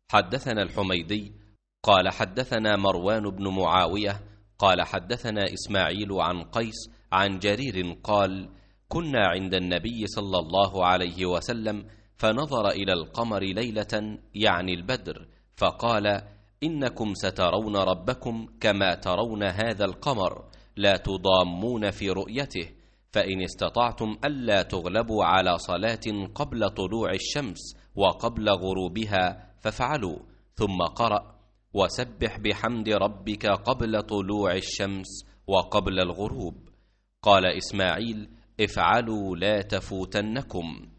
حدثنا الحميدي قال حدثنا مروان بن معاوية قال حدثنا إسماعيل عن قيس عن جرير قال: كنا عند النبي صلى الله عليه وسلم فنظر إلى القمر ليلة يعني البدر فقال: إنكم سترون ربكم كما ترون هذا القمر لا تضامون في رؤيته، فإن استطعتم ألا تغلبوا على صلاة قبل طلوع الشمس وقبل غروبها فافعلوا. ثم قرأ: وسبح بحمد ربك قبل طلوع الشمس وقبل الغروب. قال إسماعيل: افعلوا لا تفوتنكم.